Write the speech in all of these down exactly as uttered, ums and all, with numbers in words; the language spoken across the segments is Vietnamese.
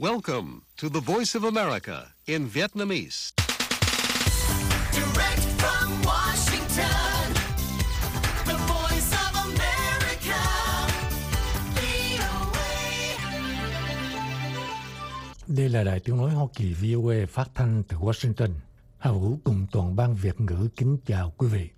Welcome to the Voice of America in Vietnamese. Direct from Washington, the Voice of America, vê o a. Đây là Đài Tiếng nói Hoa Kỳ vê o a phát thanh từ Washington. Hà Vũ cùng toàn ban Việt ngữ kính chào quý vị.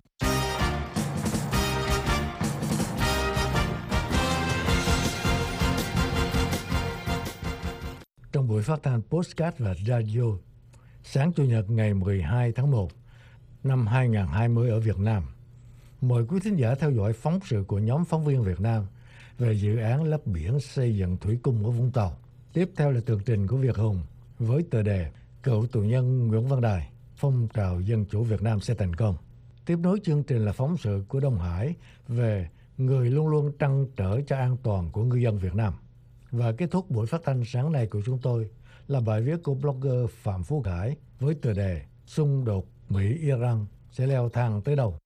Trong buổi phát thanh podcast và radio sáng Chủ nhật ngày mười hai tháng một năm hai nghìn không trăm hai mươi ở Việt Nam, mời quý thính giả theo dõi phóng sự của nhóm phóng viên Việt Nam về dự án lấp biển xây dựng thủy cung ở Vũng Tàu. Tiếp theo là tường trình của Việt Hùng với tựa đề Cựu tù nhân Nguyễn Văn Đài, phong trào dân chủ Việt Nam sẽ thành công. Tiếp nối chương trình là phóng sự của Đông Hải về người luôn luôn trăn trở cho an toàn của ngư dân Việt Nam. Và kết thúc buổi phát thanh sáng nay của chúng tôi là bài viết của blogger Phạm Phú Khải với tựa đề Xung đột Mỹ-Iran sẽ leo thang tới đâu.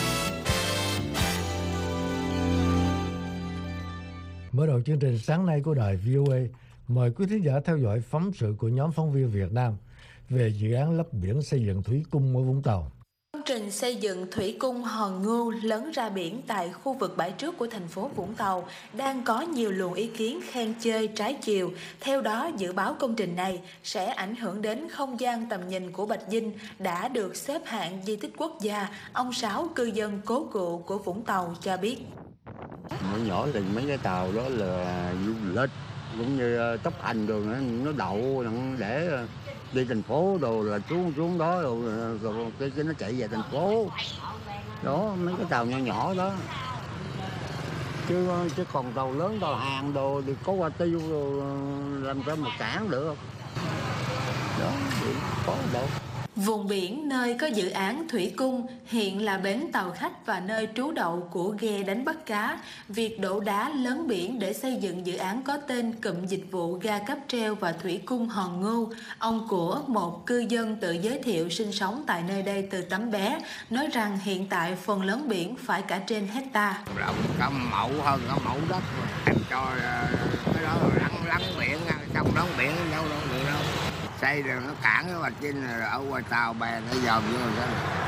Mở đầu chương trình sáng nay của đài vê o a, mời quý thính giả theo dõi phóng sự của nhóm phóng viên Việt Nam về dự án lấp biển xây dựng thủy cung ở Vũng Tàu. Công trình xây dựng thủy cung Hòn Ngưu lấn ra biển tại khu vực bãi trước của thành phố Vũng Tàu đang có nhiều luồng ý kiến khen chê trái chiều. Theo đó, dự báo công trình này sẽ ảnh hưởng đến không gian tầm nhìn của Bạch Dinh đã được xếp hạng di tích quốc gia. Ông Sáu, cư dân cố cựu của Vũng Tàu cho biết. Nhỏ nhỏ thì mấy cái tàu đó là du lịch, cũng như tốc hành đường nó, nó đậu để đi thành phố đồ là xuống xuống đó rồi, rồi cái, cái nó chạy về thành phố đó, mấy cái tàu nhỏ nhỏ đó, chứ chứ còn tàu lớn tàu hàng đồ thì có qua tiêu rồi làm sao mà cản được đó, thì có đâu. Vùng biển nơi có dự án thủy cung hiện là bến tàu khách và nơi trú đậu của ghe đánh bắt cá. Việc đổ đá lấn biển để xây dựng dự án có tên Cụm Dịch vụ Ga Cáp Treo và Thủy cung Hòn Ngưu. Ông của một cư dân tự giới thiệu sinh sống tại nơi đây từ tấm bé, nói rằng hiện tại phần lớn biển phải cả trên hecta. Rộng cả mẫu hơn cả mẫu đất rồi. Cho cái đó rồi lăn lăn biển, xong đóng biển đâu đâu được đâu. Xây rồi nó cản cái Bạch Dinh rồi ở ngoài tàu bè nó dòm vô rồi.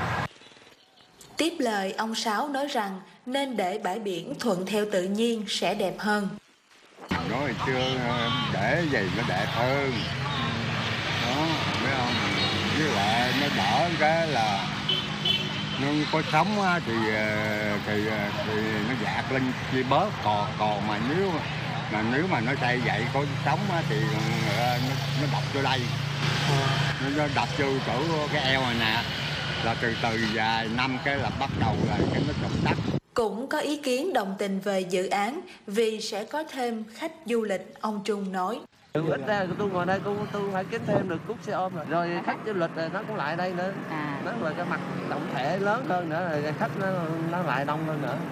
Tiếp lời, ông Sáu nói rằng nên để bãi biển thuận theo tự nhiên sẽ đẹp hơn. Nói chưa để vậy nó đẹp hơn đó, biết không? Với lại nó đỡ cái là nó có sóng á, thì, thì thì nó dạt lên chia bớt, còn còn mà nếu mà nếu mà nó xây vậy có sóng á, thì nó, nó đập vô đây, nó, nó đập vô chỗ cái eo này nè, là từ từ vài năm cái là bắt đầu là cái nó trục đất. Cũng có ý kiến đồng tình về dự án vì sẽ có thêm khách du lịch, ông Trung nói. Ít ra tôi ngồi đây tôi, tôi phải kiếm thêm được cút xe ôm rồi. Rồi khách du lịch nó cũng lại đây nữa, à. Nó là cái mặt tổng thể lớn hơn nữa, rồi khách nó, nó lại đông hơn nữa.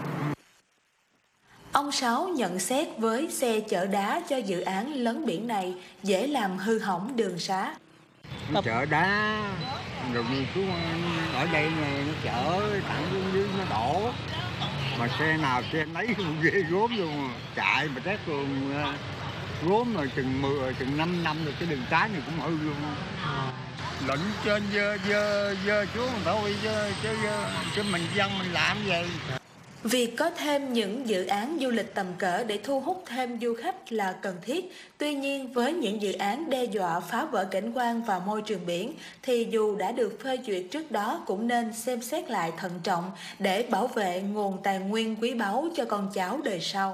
Ông Sáu nhận xét với xe chở đá cho dự án lấn biển này dễ làm hư hỏng đường xá. Nó chở đá, rồi xuống ở đây nó chở thẳng xuống dưới nó đổ. Mà xe nào xe nấy cũng ghê gốm luôn, chạy mà rét luôn, gốm rồi chừng mười, chừng năm năm rồi cái đường trái này cũng hư luôn. Lệnh trên dơ dơ dơ xuống thôi chứ chứ chứ mình dân mình làm gì. Việc có thêm những dự án du lịch tầm cỡ để thu hút thêm du khách là cần thiết. Tuy nhiên, với những dự án đe dọa phá vỡ cảnh quan và môi trường biển, thì dù đã được phê duyệt trước đó cũng nên xem xét lại thận trọng để bảo vệ nguồn tài nguyên quý báu cho con cháu đời sau.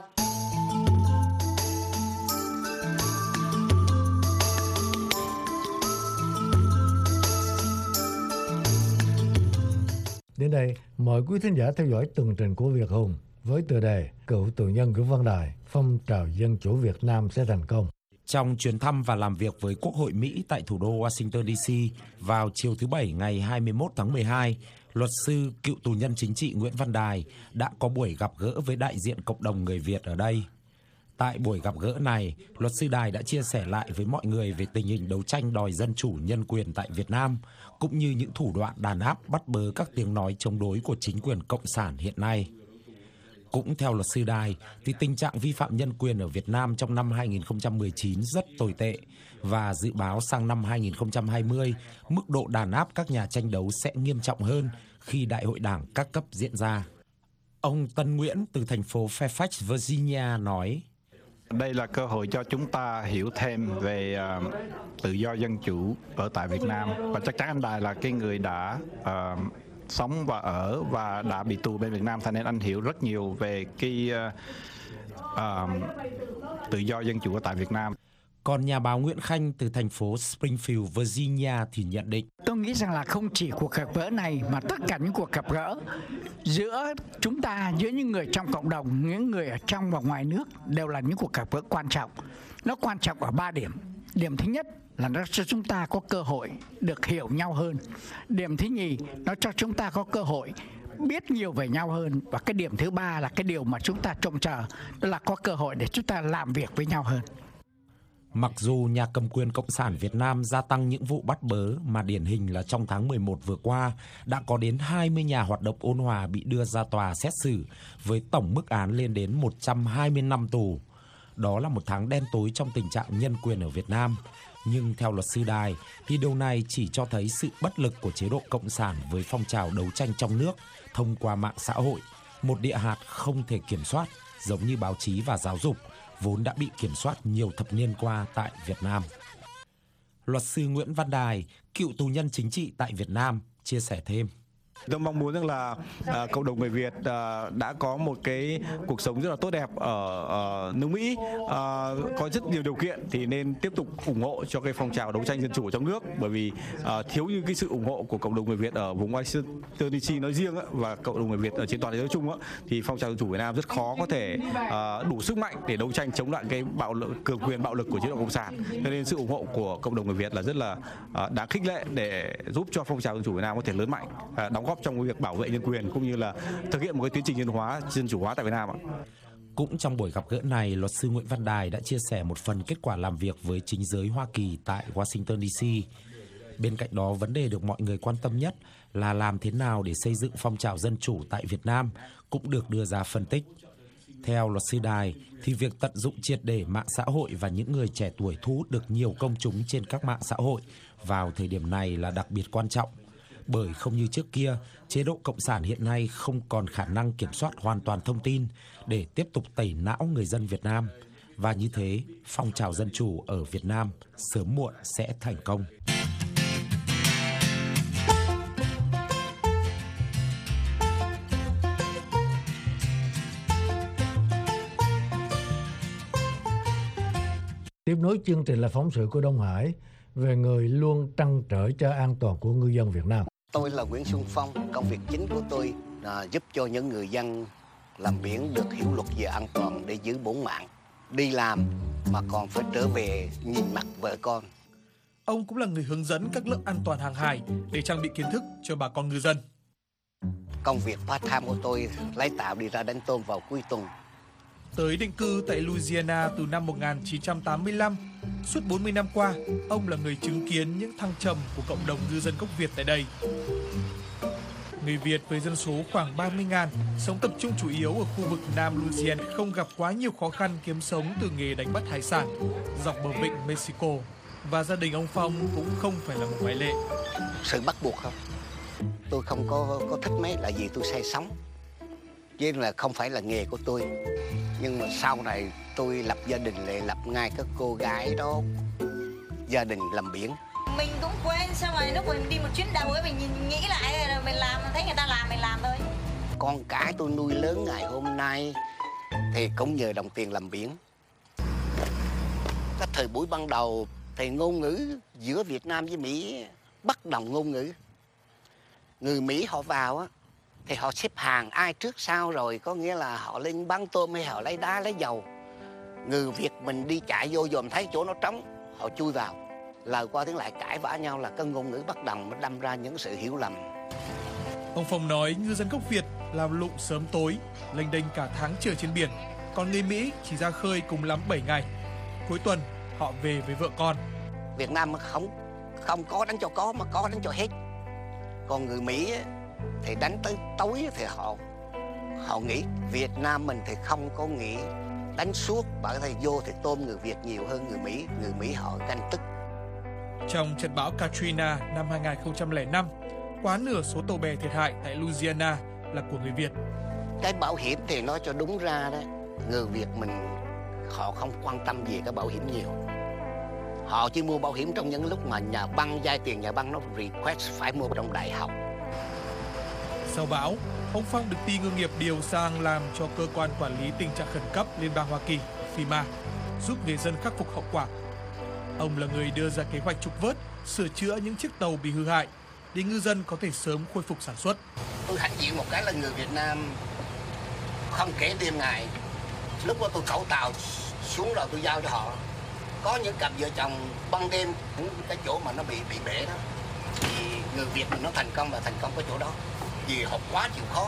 Đến đây, mời quý thính giả theo dõi tường trình của Việt Hùng với tựa đề Cựu tù nhân Nguyễn Văn Đài, phong trào dân chủ Việt Nam sẽ thành công. Trong chuyến thăm và làm việc với Quốc hội Mỹ tại thủ đô Washington đê xê vào chiều thứ Bảy ngày hai mươi mốt tháng mười hai, luật sư cựu tù nhân chính trị Nguyễn Văn Đài đã có buổi gặp gỡ với đại diện cộng đồng người Việt ở đây. Tại buổi gặp gỡ này, luật sư Đài đã chia sẻ lại với mọi người về tình hình đấu tranh đòi dân chủ nhân quyền tại Việt Nam, cũng như những thủ đoạn đàn áp bắt bớ các tiếng nói chống đối của chính quyền cộng sản hiện nay. Cũng theo luật sư Đài, thì tình trạng vi phạm nhân quyền ở Việt Nam trong năm hai nghìn không trăm mười chín rất tồi tệ và dự báo sang năm hai nghìn không trăm hai mươi, mức độ đàn áp các nhà tranh đấu sẽ nghiêm trọng hơn khi đại hội đảng các cấp diễn ra. Ông Tân Nguyễn từ thành phố Fairfax, Virginia nói: Đây là cơ hội cho chúng ta hiểu thêm về uh, tự do dân chủ ở tại Việt Nam, và chắc chắn anh Đài là cái người đã uh, sống và ở và đã bị tù bên Việt Nam, cho nên anh hiểu rất nhiều về cái uh, uh, tự do dân chủ ở tại Việt Nam. Còn nhà báo Nguyễn Khanh từ thành phố Springfield, Virginia thì nhận định: Tôi nghĩ rằng là không chỉ cuộc gặp gỡ này mà tất cả những cuộc gặp gỡ giữa chúng ta, giữa những người trong cộng đồng, những người ở trong và ngoài nước đều là những cuộc gặp gỡ quan trọng. Nó quan trọng ở ba điểm. Điểm thứ nhất là nó cho chúng ta có cơ hội được hiểu nhau hơn. Điểm thứ nhì, nó cho chúng ta có cơ hội biết nhiều về nhau hơn. Và cái điểm thứ ba là cái điều mà chúng ta trông chờ, đó là có cơ hội để chúng ta làm việc với nhau hơn. Mặc dù nhà cầm quyền Cộng sản Việt Nam gia tăng những vụ bắt bớ, mà điển hình là trong tháng mười một vừa qua đã có đến hai mươi nhà hoạt động ôn hòa bị đưa ra tòa xét xử với tổng mức án lên đến một trăm hai mươi năm tù. Đó là một tháng đen tối trong tình trạng nhân quyền ở Việt Nam. Nhưng theo luật sư Đài thì điều này chỉ cho thấy sự bất lực của chế độ Cộng sản với phong trào đấu tranh trong nước thông qua mạng xã hội, một địa hạt không thể kiểm soát giống như báo chí và giáo dục, vốn đã bị kiểm soát nhiều thập niên qua tại Việt Nam. Luật sư Nguyễn Văn Đài, cựu tù nhân chính trị tại Việt Nam, chia sẻ thêm: Tôi mong muốn rằng là à, cộng đồng người Việt à, đã có một cái cuộc sống rất là tốt đẹp ở, ở nước Mỹ, à, có rất nhiều điều kiện thì nên tiếp tục ủng hộ cho cái phong trào đấu tranh dân chủ ở trong nước, bởi vì à, thiếu như cái sự ủng hộ của cộng đồng người Việt ở vùng Washington đê xê nói riêng á, và cộng đồng người Việt ở trên toàn thế giới chung á, thì phong trào dân chủ Việt Nam rất khó có thể à, đủ sức mạnh để đấu tranh chống lại cái bạo lực, cường quyền bạo lực của chế độ Cộng sản. Cho nên sự ủng hộ của cộng đồng người Việt là rất là à, đáng khích lệ để giúp cho phong trào dân chủ Việt Nam có thể lớn mạnh, à, đóng góp trong việc bảo vệ nhân quyền cũng như là thực hiện một cái tiến trình nhân hóa, dân chủ hóa tại Việt Nam ạ. Cũng trong buổi gặp gỡ này, luật sư Nguyễn Văn Đài đã chia sẻ một phần kết quả làm việc với chính giới Hoa Kỳ tại Washington đê xê. Bên cạnh đó, vấn đề được mọi người quan tâm nhất là làm thế nào để xây dựng phong trào dân chủ tại Việt Nam cũng được đưa ra phân tích. Theo luật sư Đài, thì việc tận dụng triệt để mạng xã hội và những người trẻ tuổi thu hút được nhiều công chúng trên các mạng xã hội vào thời điểm này là đặc biệt quan trọng. Bởi không như trước kia, chế độ Cộng sản hiện nay không còn khả năng kiểm soát hoàn toàn thông tin để tiếp tục tẩy não người dân Việt Nam. Và như thế, phong trào dân chủ ở Việt Nam sớm muộn sẽ thành công. Tiếp nối chương trình là phóng sự của Đông Hải về người luôn trăn trở cho an toàn của ngư dân Việt Nam. Tôi là Nguyễn Xuân Phong, công việc chính của tôi là giúp cho những người dân làm biển được hiểu luật về an toàn để giữ bổn mạng. Đi làm mà còn phải trở về nhìn mặt vợ con. Ông cũng là người hướng dẫn các lớp an toàn hàng hải để trang bị kiến thức cho bà con ngư dân. Công việc part-time của tôi lái tàu đi ra đánh tôm vào cuối tuần. Tới định cư tại Louisiana từ năm một nghìn chín trăm tám mươi lăm, suốt bốn mươi năm qua, ông là người chứng kiến những thăng trầm của cộng đồng ngư dân gốc Việt tại đây. Người Việt với dân số khoảng ba mươi nghìn, sống tập trung chủ yếu ở khu vực Nam Louisiana, không gặp quá nhiều khó khăn kiếm sống từ nghề đánh bắt hải sản dọc bờ vịnh Mexico. Và gia đình ông Phong cũng không phải là một ngoại lệ. Sự bắt buộc không? Tôi không có, có thích mấy là vì tôi say sóng. Chứ là không phải là nghề của tôi. Nhưng mà sau này tôi lập gia đình lại lập ngay các cô gái đó. Gia đình làm biển. Mình cũng quên, xong rồi lúc mình đi một chuyến đầu ấy mình nhìn nghĩ lại rồi mình làm, thấy người ta làm mình làm thôi. Con cái tôi nuôi lớn ngày hôm nay thì cũng nhờ đồng tiền làm biển. Cái thời buổi ban đầu thì ngôn ngữ giữa Việt Nam với Mỹ bất đồng ngôn ngữ. Người Mỹ họ vào á thì họ xếp hàng ai trước sau rồi, có nghĩa là họ lên bán tôm hay họ lấy đá lấy dầu. Người Việt mình đi chạy vô dòm thấy chỗ nó trống, họ chui vào. Lời qua tiếng lại cãi vã nhau là cái ngôn ngữ bất đồng nó đâm ra những sự hiểu lầm. Ông Phong nói ngư dân gốc Việt làm lụng sớm tối, lênh đênh cả tháng trời trên biển, còn người Mỹ chỉ ra khơi cùng lắm bảy ngày. Cuối tuần họ về với vợ con. Việt Nam không không có đánh cho có mà có đánh cho hết. Còn người Mỹ thì đánh tới tối thì họ họ nghĩ Việt Nam mình thì không có nghĩ đánh suốt, bởi thầy vô thì tôm người Việt nhiều hơn người Mỹ, người Mỹ họ ganh tức. Trong trận bão Katrina năm hai nghìn không trăm lẻ năm, quá nửa số tàu bè thiệt hại tại Louisiana là của người Việt. Cái bảo hiểm thì nói cho đúng ra đó, người Việt mình họ không quan tâm về cái bảo hiểm nhiều. Họ chỉ mua bảo hiểm trong những lúc mà nhà băng vay tiền, nhà băng nó request phải mua trong đại học. Sau bão, ông Phong được ty ngư nghiệp điều sang làm cho cơ quan quản lý tình trạng khẩn cấp Liên bang Hoa Kỳ FEMA, giúp người dân khắc phục hậu quả. Ông là người đưa ra kế hoạch trục vớt, sửa chữa những chiếc tàu bị hư hại để ngư dân có thể sớm khôi phục sản xuất. Tôi hãnh diện một cái là người Việt Nam không kể đêm ngày. Lúc đó tôi cẩu tàu xuống rồi tôi giao cho họ. Có những cặp vợ chồng ban đêm những cái chỗ mà nó bị bị bể đó, thì người Việt mình nó thành công và thành công cái chỗ đó vì họ quá chịu khó.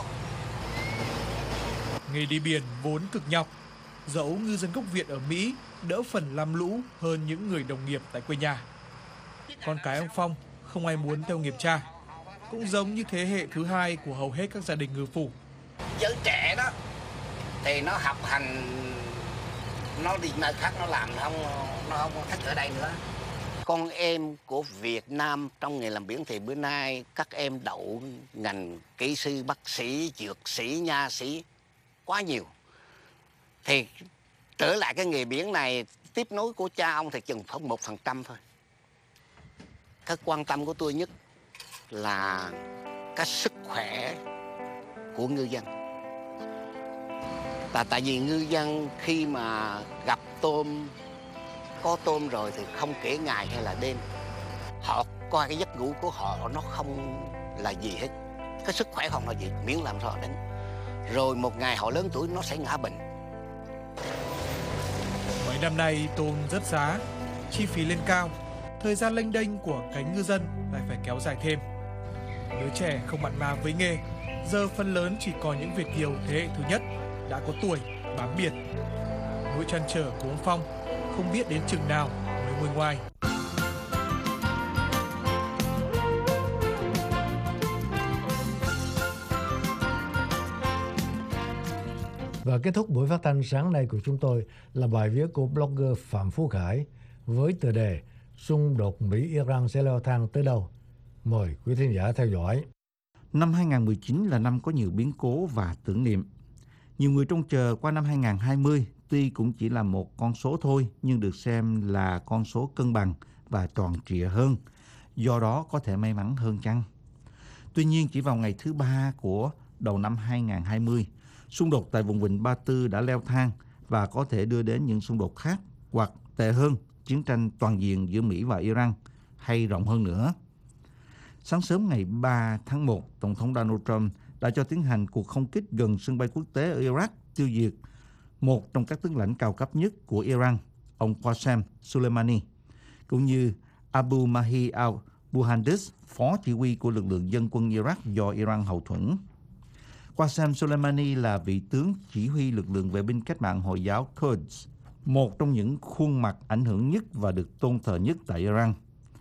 Nghề đi biển vốn cực nhọc, dẫu ngư dân gốc Việt ở Mỹ đỡ phần lam lũ hơn những người đồng nghiệp tại quê nhà. Con cái ông Phong không ai muốn theo nghiệp cha, cũng giống như thế hệ thứ hai của hầu hết các gia đình ngư phủ. Giới trẻ đó thì nó học hành, nó đi nơi khác nó làm, nó không nó không thích ở đây nữa. Con em của Việt Nam trong nghề làm biển thì bữa nay các em đậu ngành kỹ sư, bác sĩ, dược sĩ, nha sĩ quá nhiều. Thì trở lại cái nghề biển này tiếp nối của cha ông thì chừng khoảng một phần trăm thôi. Cái quan tâm của tôi nhất là cái sức khỏe của ngư dân. Và tại vì ngư dân khi mà gặp tôm, có tôm rồi thì không kể ngày hay là đêm, họ coi cái giấc ngủ của họ nó không là gì hết. Cái sức khỏe không là gì, miễn làm sao đánh. Rồi một ngày họ lớn tuổi nó sẽ ngã bệnh. Mấy năm nay tôm rất giá, chi phí lên cao, thời gian lênh đênh của cánh ngư dân lại phải kéo dài thêm. Đứa trẻ không mặn mà với nghề, giờ phần lớn chỉ còn những Việt kiều thế hệ thứ nhất đã có tuổi bám biển. Nỗi trăn trở của ông Phong không biết đến chừng nào mới nguôi ngoai. Và kết thúc buổi phát thanh sáng nay của chúng tôi là bài viết của blogger Phạm Phú Khải với tựa đề Xung đột Mỹ-Iran sẽ leo thang tới đâu? Mời quý thính giả theo dõi. Năm hai không một chín là năm có nhiều biến cố và tưởng niệm. Nhiều người trông chờ qua năm hai không hai không, tuy cũng chỉ là một con số thôi, nhưng được xem là con số cân bằng và tròn trịa hơn. Do đó có thể may mắn hơn chăng? Tuy nhiên, chỉ vào ngày thứ ba của đầu năm hai không hai không, xung đột tại vùng vịnh Ba Tư đã leo thang và có thể đưa đến những xung đột khác, hoặc tệ hơn, chiến tranh toàn diện giữa Mỹ và Iran, hay rộng hơn nữa. Sáng sớm ngày ba tháng một, Tổng thống Donald Trump đã cho tiến hành cuộc không kích gần sân bay quốc tế ở Iraq, tiêu diệt một trong các tướng lãnh cao cấp nhất của Iran, ông Qasem Soleimani, cũng như Abu Mahdi al-Muhandis, phó chỉ huy của lực lượng dân quân Iraq do Iran hậu thuẫn. Qasem Soleimani là vị tướng chỉ huy lực lượng vệ binh cách mạng Hồi giáo Quds, một trong những khuôn mặt ảnh hưởng nhất và được tôn thờ nhất tại Iran.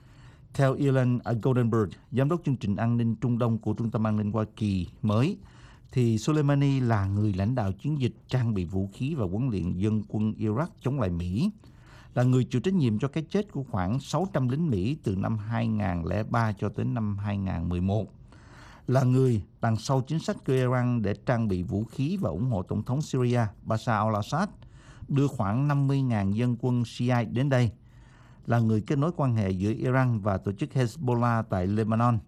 Theo Ilan Goldenberg, giám đốc chương trình an ninh Trung Đông của Trung tâm An ninh Hoa Kỳ mới, thì Soleimani là người lãnh đạo chiến dịch trang bị vũ khí và huấn luyện dân quân Iraq chống lại Mỹ, là người chịu trách nhiệm cho cái chết của khoảng sáu trăm lính Mỹ từ năm hai không không ba cho đến năm hai không một một, là người đằng sau chính sách của Iran để trang bị vũ khí và ủng hộ Tổng thống Syria Bashar al-Assad, đưa khoảng năm mươi nghìn dân quân Shia đến đây, là người kết nối quan hệ giữa Iran và tổ chức Hezbollah tại Lebanon,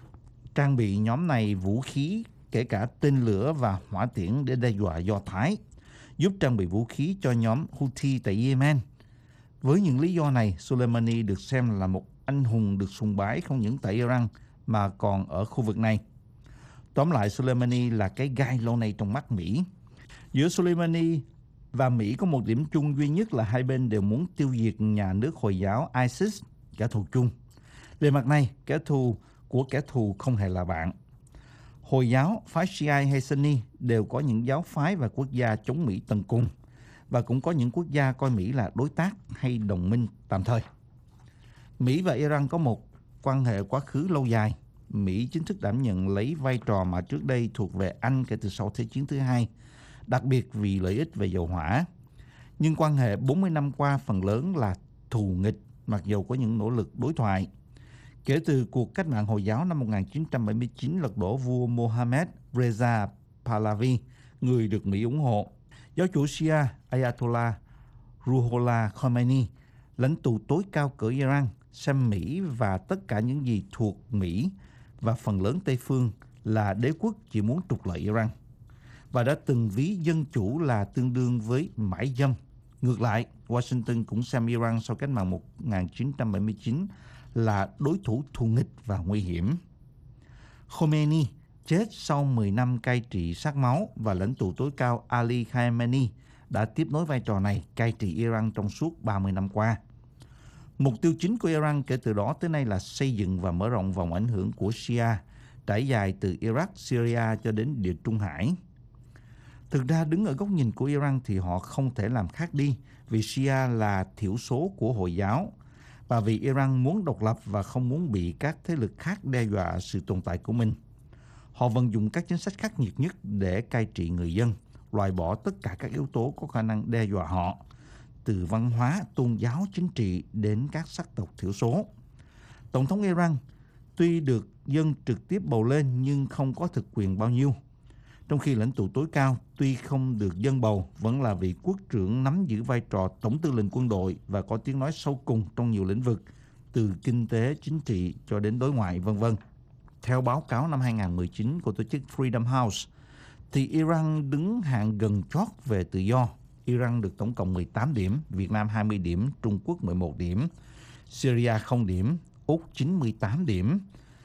trang bị nhóm này vũ khí kể cả tên lửa và hỏa tiễn để đe dọa Do Thái, giúp trang bị vũ khí cho nhóm Houthi tại Yemen. Với những lý do này, Soleimani được xem là một anh hùng được sùng bái không những tại Iran mà còn ở khu vực này. Tóm lại, Soleimani là cái gai lâu nay trong mắt Mỹ. Giữa Soleimani và Mỹ có một điểm chung duy nhất là hai bên đều muốn tiêu diệt nhà nước Hồi giáo ISIS, kẻ thù chung. Về mặt này, kẻ thù của kẻ thù không hề là bạn. Hồi giáo, phái Shia hay Sunni đều có những giáo phái và quốc gia chống Mỹ tận cùng, và cũng có những quốc gia coi Mỹ là đối tác hay đồng minh tạm thời. Mỹ và Iran có một quan hệ quá khứ lâu dài, Mỹ chính thức đảm nhận lấy vai trò mà trước đây thuộc về Anh kể từ sau Thế chiến thứ hai, đặc biệt vì lợi ích về dầu hỏa. Nhưng quan hệ bốn mươi năm qua phần lớn là thù nghịch, mặc dù có những nỗ lực đối thoại. Kể từ cuộc cách mạng Hồi giáo năm một nghìn chín trăm bảy mươi chín lật đổ vua Mohammad Reza Pahlavi, người được Mỹ ủng hộ, giáo chủ Shia Ayatollah Ruhollah Khomeini, lãnh tụ tối cao của Iran, xem Mỹ và tất cả những gì thuộc Mỹ và phần lớn Tây phương là đế quốc chỉ muốn trục lợi Iran, và đã từng ví dân chủ là tương đương với mãi dâm. Ngược lại, Washington cũng xem Iran sau cách mạng một nghìn chín trăm bảy mươi chín là đối thủ thù nghịch và nguy hiểm. Khomeini chết sau mười năm cai trị sát máu và lãnh tụ tối cao Ali Khamenei đã tiếp nối vai trò này cai trị Iran trong suốt ba mươi năm qua. Mục tiêu chính của Iran kể từ đó tới nay là xây dựng và mở rộng vòng ảnh hưởng của Shia, trải dài từ Iraq, Syria cho đến Địa Trung Hải. Thực ra đứng ở góc nhìn của Iran thì họ không thể làm khác đi vì Shia là thiểu số của Hồi giáo và vì Iran muốn độc lập và không muốn bị các thế lực khác đe dọa sự tồn tại của mình. Họ vận dụng các chính sách khắc nghiệt nhất để cai trị người dân, loại bỏ tất cả các yếu tố có khả năng đe dọa họ, từ văn hóa, tôn giáo, chính trị đến các sắc tộc thiểu số. Tổng thống Iran tuy được dân trực tiếp bầu lên nhưng không có thực quyền bao nhiêu, trong khi lãnh tụ tối cao tuy không được dân bầu vẫn là vị quốc trưởng nắm giữ vai trò tổng tư lệnh quân đội và có tiếng nói sâu cùng trong nhiều lĩnh vực, từ kinh tế, chính trị cho đến đối ngoại, vân vân. Theo báo cáo năm hai nghìn không trăm mười chín của tổ chức Freedom House, thì Iran đứng hạng gần chót về tự do. Iran được tổng cộng mười tám điểm, Việt Nam hai mươi điểm, Trung Quốc mười một điểm, Syria không điểm, Úc chín mươi tám điểm,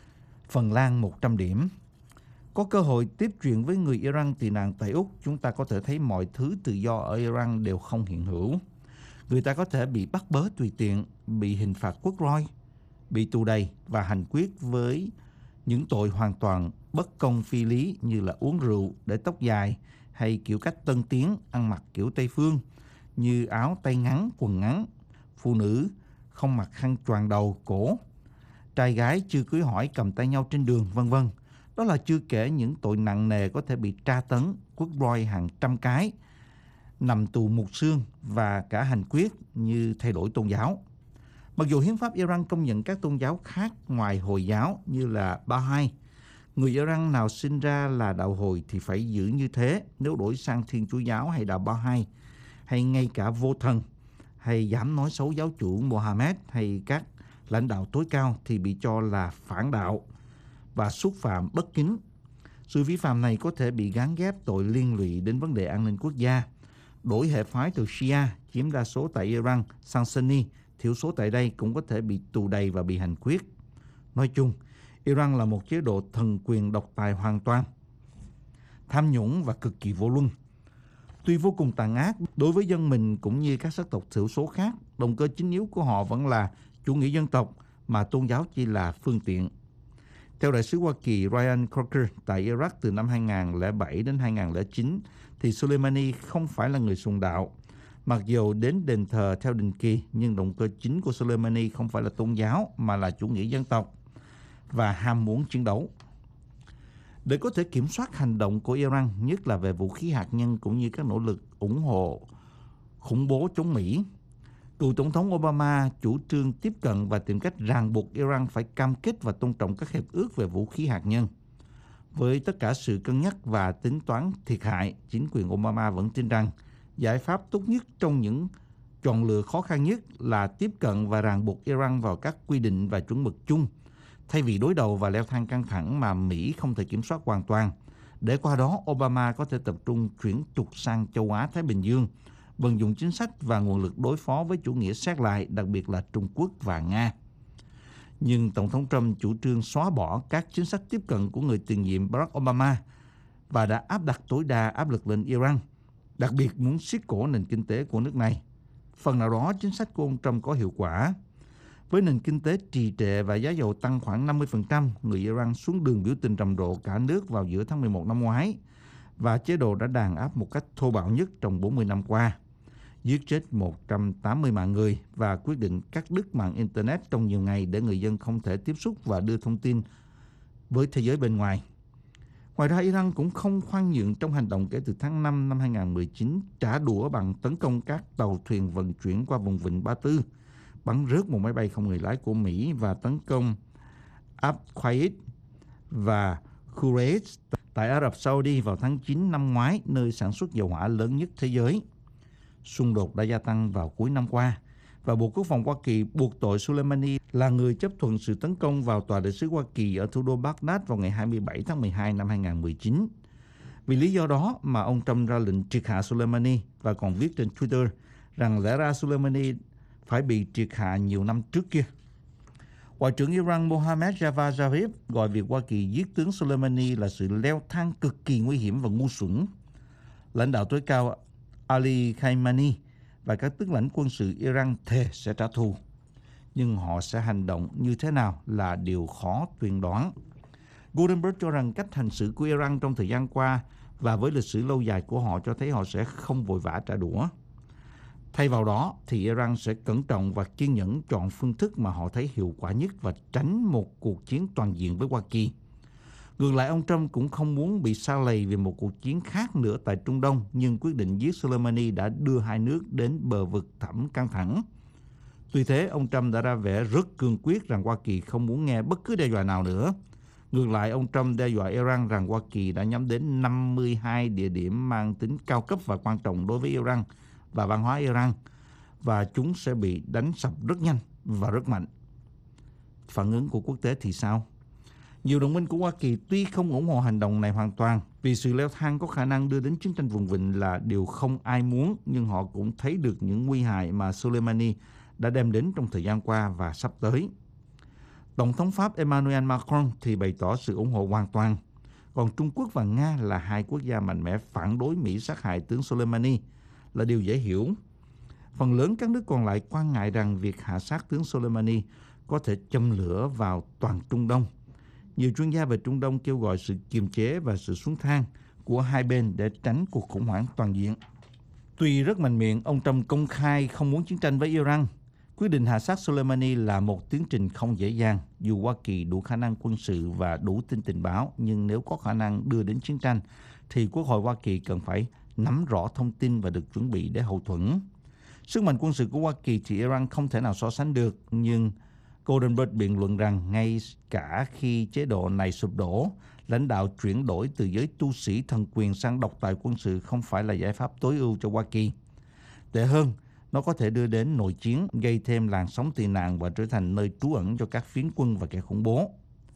Phần Lan một trăm điểm. Có cơ hội tiếp chuyện với người Iran tị nạn tại Úc, chúng ta có thể thấy mọi thứ tự do ở Iran đều không hiện hữu. Người ta có thể bị bắt bớ tùy tiện, bị hình phạt quất roi, bị tù đầy và hành quyết với những tội hoàn toàn bất công phi lý như là uống rượu, để tóc dài hay kiểu cách tân tiến, ăn mặc kiểu Tây phương như áo tay ngắn, quần ngắn, phụ nữ không mặc khăn choàng đầu, cổ, trai gái chưa cưới hỏi cầm tay nhau trên đường, vân vân. Đó là chưa kể những tội nặng nề có thể bị tra tấn, quất roi hàng trăm cái, nằm tù mục xương và cả hành quyết như thay đổi tôn giáo. Mặc dù hiến pháp Iran công nhận các tôn giáo khác ngoài Hồi giáo như là Baha'i, người Iran nào sinh ra là đạo Hồi thì phải giữ như thế, nếu đổi sang Thiên Chúa giáo hay đạo Baha'i, hay ngay cả vô thần, hay dám nói xấu giáo chủ Mohammed hay các lãnh đạo tối cao thì bị cho là phản đạo và xúc phạm bất kính. Sự vi phạm này có thể bị gán ghép tội liên lụy đến vấn đề an ninh quốc gia. Đổi hệ phái từ Shia, chiếm đa số tại Iran, sang Sunni, thiểu số tại đây cũng có thể bị tù đầy và bị hành quyết. Nói chung, Iran là một chế độ thần quyền độc tài hoàn toàn, tham nhũng và cực kỳ vô luân. Tuy vô cùng tàn ác đối với dân mình cũng như các sắc tộc thiểu số khác, động cơ chính yếu của họ vẫn là chủ nghĩa dân tộc mà tôn giáo chỉ là phương tiện. Theo đại sứ Hoa Kỳ Ryan Crocker tại Iraq từ năm hai nghìn không trăm lẻ bảy đến hai nghìn không trăm lẻ chín, thì Soleimani không phải là người sùng đạo. Mặc dù đến đền thờ theo định kỳ, nhưng động cơ chính của Soleimani không phải là tôn giáo mà là chủ nghĩa dân tộc và ham muốn chiến đấu. Để có thể kiểm soát hành động của Iran, nhất là về vũ khí hạt nhân cũng như các nỗ lực ủng hộ khủng bố chống Mỹ, cựu Tổng thống Obama chủ trương tiếp cận và tìm cách ràng buộc Iran phải cam kết và tôn trọng các hiệp ước về vũ khí hạt nhân. Với tất cả sự cân nhắc và tính toán thiệt hại, chính quyền Obama vẫn tin rằng giải pháp tốt nhất trong những chọn lựa khó khăn nhất là tiếp cận và ràng buộc Iran vào các quy định và chuẩn mực chung, thay vì đối đầu và leo thang căng thẳng mà Mỹ không thể kiểm soát hoàn toàn. Để qua đó, Obama có thể tập trung chuyển trục sang châu Á-Thái Bình Dương, vận dụng chính sách và nguồn lực đối phó với chủ nghĩa xét lại, đặc biệt là Trung Quốc và Nga. Nhưng Tổng thống Trump chủ trương xóa bỏ các chính sách tiếp cận của người tiền nhiệm Barack Obama và đã áp đặt tối đa áp lực lên Iran, đặc biệt muốn siết cổ nền kinh tế của nước này. Phần nào đó, chính sách của ông Trump có hiệu quả. Với nền kinh tế trì trệ và giá dầu tăng khoảng năm mươi phần trăm, người Iran xuống đường biểu tình rầm rộ cả nước vào giữa tháng mười một năm ngoái, và chế độ đã đàn áp một cách thô bạo nhất trong bốn mươi năm qua, giết chết một trăm tám mươi mạng người và quyết định cắt đứt mạng Internet trong nhiều ngày để người dân không thể tiếp xúc và đưa thông tin với thế giới bên ngoài. Ngoài ra, Iran cũng không khoan nhượng trong hành động kể từ tháng năm năm hai nghìn không trăm mười chín trả đũa bằng tấn công các tàu thuyền vận chuyển qua vùng vịnh Ba Tư, bắn rớt một máy bay không người lái của Mỹ và tấn công Abqaiq và Kuwait tại Ả Rập Saudi vào tháng chín năm ngoái, nơi sản xuất dầu hỏa lớn nhất thế giới. Xung đột đã gia tăng vào cuối năm qua và Bộ Quốc phòng Hoa Kỳ buộc tội Soleimani là người chấp thuận sự tấn công vào tòa đại sứ Hoa Kỳ ở thủ đô Baghdad vào ngày hai mươi bảy tháng mười hai năm hai nghìn không trăm mười chín. Vì lý do đó mà ông Trump ra lệnh triệt hạ Soleimani và còn viết trên Twitter rằng lẽ ra Soleimani phải bị triệt hạ nhiều năm trước kia. Ngoại trưởng Iran Mohammad Javad Zarif gọi việc Hoa Kỳ giết tướng Soleimani là sự leo thang cực kỳ nguy hiểm và ngu xuẩn. Lãnh đạo tối cao Ali Khamenei và các tướng lãnh quân sự Iran thề sẽ trả thù. Nhưng họ sẽ hành động như thế nào là điều khó tuyên đoán. Goldenberg cho rằng cách hành xử của Iran trong thời gian qua và với lịch sử lâu dài của họ cho thấy họ sẽ không vội vã trả đũa. Thay vào đó thì Iran sẽ cẩn trọng và kiên nhẫn chọn phương thức mà họ thấy hiệu quả nhất và tránh một cuộc chiến toàn diện với Hoa Kỳ. Ngược lại, ông Trump cũng không muốn bị sa lầy về một cuộc chiến khác nữa tại Trung Đông, nhưng quyết định giết Soleimani đã đưa hai nước đến bờ vực thẳm căng thẳng. Tuy thế, ông Trump đã ra vẻ rất cương quyết rằng Hoa Kỳ không muốn nghe bất cứ đe dọa nào nữa. Ngược lại, ông Trump đe dọa Iran rằng Hoa Kỳ đã nhắm đến năm mươi hai địa điểm mang tính cao cấp và quan trọng đối với Iran và văn hóa Iran, và chúng sẽ bị đánh sập rất nhanh và rất mạnh. Phản ứng của quốc tế thì sao? Nhiều đồng minh của Hoa Kỳ tuy không ủng hộ hành động này hoàn toàn vì sự leo thang có khả năng đưa đến chiến tranh vùng vịnh là điều không ai muốn, nhưng họ cũng thấy được những nguy hại mà Soleimani đã đem đến trong thời gian qua và sắp tới. Tổng thống Pháp Emmanuel Macron thì bày tỏ sự ủng hộ hoàn toàn, còn Trung Quốc và Nga là hai quốc gia mạnh mẽ phản đối Mỹ sát hại tướng Soleimani là điều dễ hiểu. Phần lớn các nước còn lại quan ngại rằng việc hạ sát tướng Soleimani có thể châm lửa vào toàn Trung Đông. Nhiều chuyên gia về Trung Đông kêu gọi sự kiềm chế và sự xuống thang của hai bên để tránh cuộc khủng hoảng toàn diện. Tuy rất mạnh miệng, ông Trump công khai không muốn chiến tranh với Iran. Quyết định hạ sát Soleimani là một tiến trình không dễ dàng, dù Hoa Kỳ đủ khả năng quân sự và đủ tin tình báo, nhưng nếu có khả năng đưa đến chiến tranh, thì Quốc hội Hoa Kỳ cần phải nắm rõ thông tin và được chuẩn bị để hậu thuẫn. Sức mạnh quân sự của Hoa Kỳ thì Iran không thể nào so sánh được, nhưng Goldenberg biện luận rằng ngay cả khi chế độ này sụp đổ, lãnh đạo chuyển đổi từ giới tu sĩ thần quyền sang độc tài quân sự không phải là giải pháp tối ưu cho Hoa Kỳ. Tệ hơn, nó có thể đưa đến nội chiến, gây thêm làn sóng tị nạn và trở thành nơi trú ẩn cho các phiến quân và kẻ khủng bố.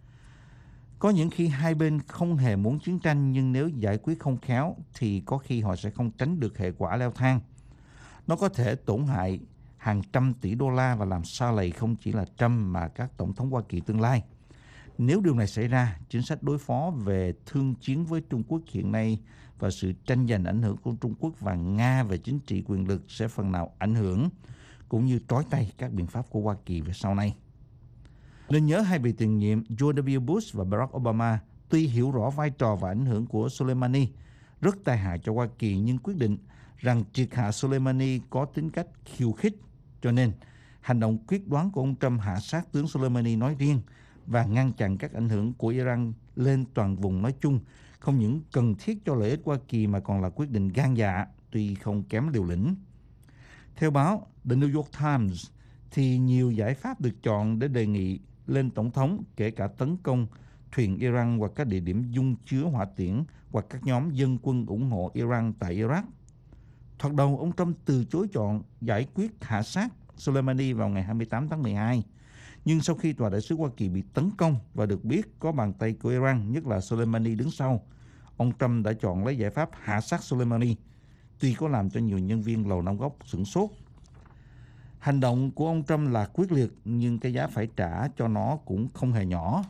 Có những khi hai bên không hề muốn chiến tranh, nhưng nếu giải quyết không khéo thì có khi họ sẽ không tránh được hệ quả leo thang. Nó có thể tổn hại hàng trăm tỷ đô la và làm sa lầy không chỉ là Trump mà các tổng thống Hoa Kỳ tương lai. Nếu điều này xảy ra, chính sách đối phó về thương chiến với Trung Quốc hiện nay và sự tranh giành ảnh hưởng của Trung Quốc và Nga về chính trị quyền lực sẽ phần nào ảnh hưởng, cũng như trói tay các biện pháp của Hoa Kỳ về sau này. Nên nhớ hai vị tiền nhiệm George W. Bush và Barack Obama tuy hiểu rõ vai trò và ảnh hưởng của Soleimani rất tai hại cho Hoa Kỳ, nhưng quyết định rằng triệt hạ Soleimani có tính cách khiêu khích. Cho nên, hành động quyết đoán của ông Trump hạ sát tướng Soleimani nói riêng và ngăn chặn các ảnh hưởng của Iran lên toàn vùng nói chung không những cần thiết cho lợi ích Hoa Kỳ mà còn là quyết định gan dạ, tuy không kém liều lĩnh. Theo báo The New York Times, thì nhiều giải pháp được chọn để đề nghị lên tổng thống, kể cả tấn công thuyền Iran hoặc các địa điểm dung chứa hỏa tiễn hoặc các nhóm dân quân ủng hộ Iran tại Iraq. Thoạt đầu, ông Trump từ chối chọn giải quyết hạ sát Soleimani vào ngày hai mươi tám tháng mười hai. Nhưng sau khi tòa đại sứ Hoa Kỳ bị tấn công và được biết có bàn tay của Iran, nhất là Soleimani đứng sau, ông Trump đã chọn lấy giải pháp hạ sát Soleimani, tuy có làm cho nhiều nhân viên Lầu Năm Góc sửng sốt. Hành động của ông Trump là quyết liệt, nhưng cái giá phải trả cho nó cũng không hề nhỏ.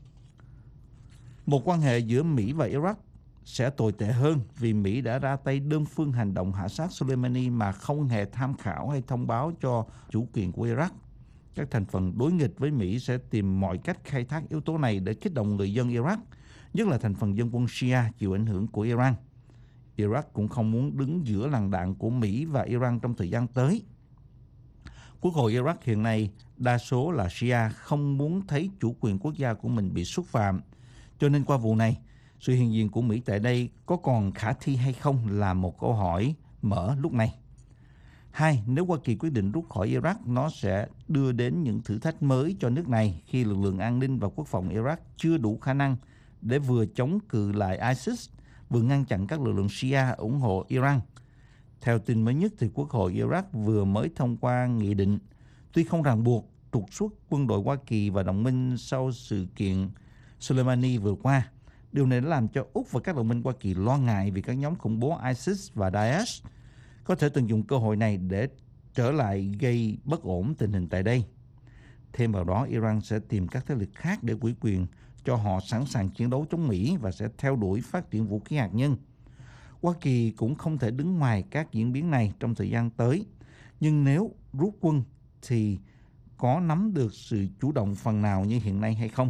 Một quan hệ giữa Mỹ và Iraq sẽ tồi tệ hơn vì Mỹ đã ra tay đơn phương hành động hạ sát Soleimani mà không hề tham khảo hay thông báo cho chủ quyền của Iraq. Các thành phần đối nghịch với Mỹ sẽ tìm mọi cách khai thác yếu tố này để kích động người dân Iraq, nhất là thành phần dân quân Shia chịu ảnh hưởng của Iran. Iraq cũng không muốn đứng giữa làn đạn của Mỹ và Iran trong thời gian tới. Quốc hội Iraq hiện nay đa số là Shia không muốn thấy chủ quyền quốc gia của mình bị xúc phạm, Cho nên qua vụ này, sự hiện diện của Mỹ tại đây có còn khả thi hay không là một câu hỏi mở lúc này. Hai, nếu Hoa Kỳ quyết định rút khỏi Iraq, nó sẽ đưa đến những thử thách mới cho nước này khi lực lượng an ninh và quốc phòng Iraq chưa đủ khả năng để vừa chống cự lại ISIS, vừa ngăn chặn các lực lượng Shia ủng hộ Iran. Theo tin mới nhất thì Quốc hội Iraq vừa mới thông qua nghị định, tuy không ràng buộc trục xuất quân đội Hoa Kỳ và đồng minh sau sự kiện Soleimani vừa qua. Điều này đã làm cho Úc và các đồng minh Hoa Kỳ lo ngại vì các nhóm khủng bố ISIS và Daesh có thể tận dụng cơ hội này để trở lại gây bất ổn tình hình tại đây. Thêm vào đó, Iran sẽ tìm các thế lực khác để ủy quyền cho họ sẵn sàng chiến đấu chống Mỹ và sẽ theo đuổi phát triển vũ khí hạt nhân. Hoa Kỳ cũng không thể đứng ngoài các diễn biến này trong thời gian tới. Nhưng nếu rút quân thì có nắm được sự chủ động phần nào như hiện nay hay không?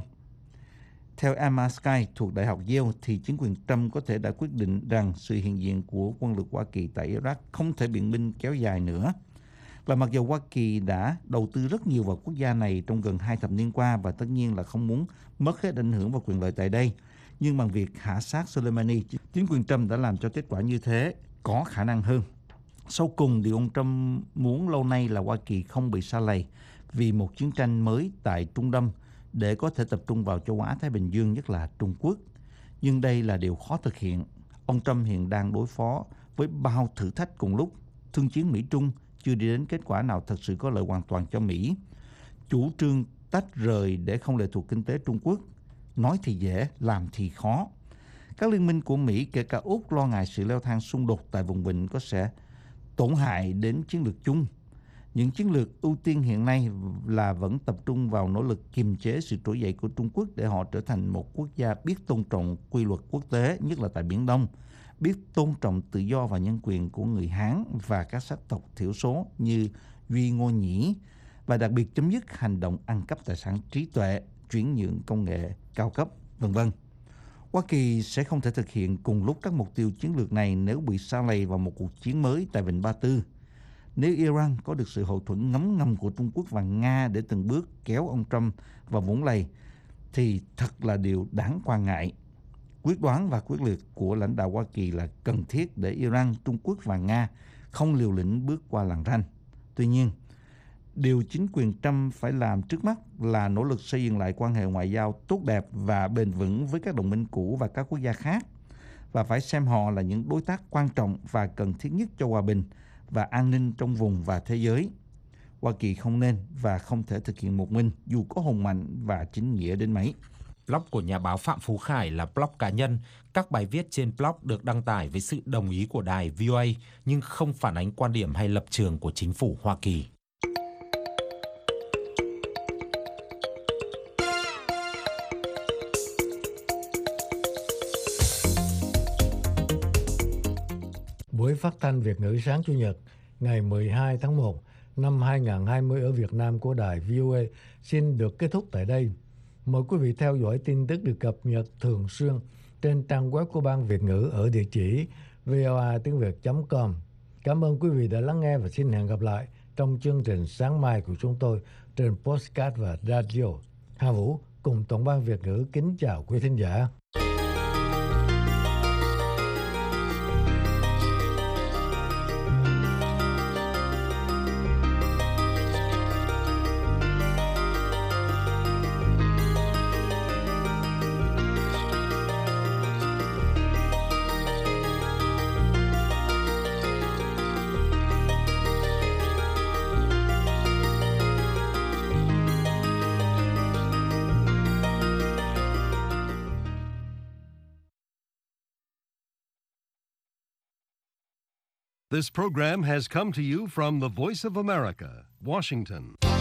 Theo Emma Sky thuộc Đại học Yale thì chính quyền Trump có thể đã quyết định rằng sự hiện diện của quân lực Hoa Kỳ tại Iraq không thể biện minh kéo dài nữa. Và mặc dù Hoa Kỳ đã đầu tư rất nhiều vào quốc gia này trong gần hai thập niên qua và tất nhiên là không muốn mất hết ảnh hưởng và quyền lợi tại đây, nhưng bằng việc hạ sát Soleimani, chính quyền Trump đã làm cho kết quả như thế có khả năng hơn. Sau cùng, điều ông Trump muốn lâu nay là Hoa Kỳ không bị sa lầy vì một chiến tranh mới tại Trung Đông để có thể tập trung vào châu Á-Thái Bình Dương, nhất là Trung Quốc. Nhưng đây là điều khó thực hiện. Ông Trump hiện đang đối phó với bao thử thách cùng lúc. Thương chiến Mỹ-Trung chưa đi đến kết quả nào thật sự có lợi hoàn toàn cho Mỹ. Chủ trương tách rời để không lệ thuộc kinh tế Trung Quốc. Nói thì dễ, làm thì khó. Các liên minh của Mỹ, kể cả Úc, lo ngại sự leo thang xung đột tại vùng vịnh có sẽ tổn hại đến chiến lược chung. Những chiến lược ưu tiên hiện nay là vẫn tập trung vào nỗ lực kiềm chế sự trỗi dậy của Trung Quốc để họ trở thành một quốc gia biết tôn trọng quy luật quốc tế, nhất là tại Biển Đông, biết tôn trọng tự do và nhân quyền của người Hán và các sắc tộc thiểu số như Duy Ngô Nhĩ, và đặc biệt chấm dứt hành động ăn cắp tài sản trí tuệ, chuyển nhượng công nghệ cao cấp, vân vân. Hoa Kỳ sẽ không thể thực hiện cùng lúc các mục tiêu chiến lược này nếu bị sa lầy vào một cuộc chiến mới tại Vịnh Ba Tư. Nếu Iran có được sự hậu thuẫn ngấm ngầm của Trung Quốc và Nga để từng bước kéo ông Trump vào vũng lầy, thì thật là điều đáng quan ngại. Quyết đoán và quyết liệt của lãnh đạo Hoa Kỳ là cần thiết để Iran, Trung Quốc và Nga không liều lĩnh bước qua lằn ranh. Tuy nhiên, điều chính quyền Trump phải làm trước mắt là nỗ lực xây dựng lại quan hệ ngoại giao tốt đẹp và bền vững với các đồng minh cũ và các quốc gia khác, và phải xem họ là những đối tác quan trọng và cần thiết nhất cho hòa bình và an ninh trong vùng và thế giới. Hoa Kỳ không nên và không thể thực hiện một mình dù có hùng mạnh và chính nghĩa đến mấy. Blog của nhà báo Phạm Phú Khải là blog cá nhân. Các bài viết trên blog được đăng tải với sự đồng ý của đài vê o a nhưng không phản ánh quan điểm hay lập trường của chính phủ Hoa Kỳ. Buổi phát thanh Việt ngữ sáng Chủ nhật ngày mười hai tháng một năm hai nghìn không trăm hai mươi ở Việt Nam của đài vê o a xin được kết thúc tại đây. Mời quý vị theo dõi tin tức được cập nhật thường xuyên trên trang web của Ban Việt ngữ ở địa chỉ voa tiếng việt chấm com. Cảm ơn quý vị đã lắng nghe và xin hẹn gặp lại trong chương trình sáng mai của chúng tôi trên podcast và radio. Hà Vũ cùng Tổng ban Việt ngữ kính chào quý thính giả. This program has come to you from the Voice of America, Washington.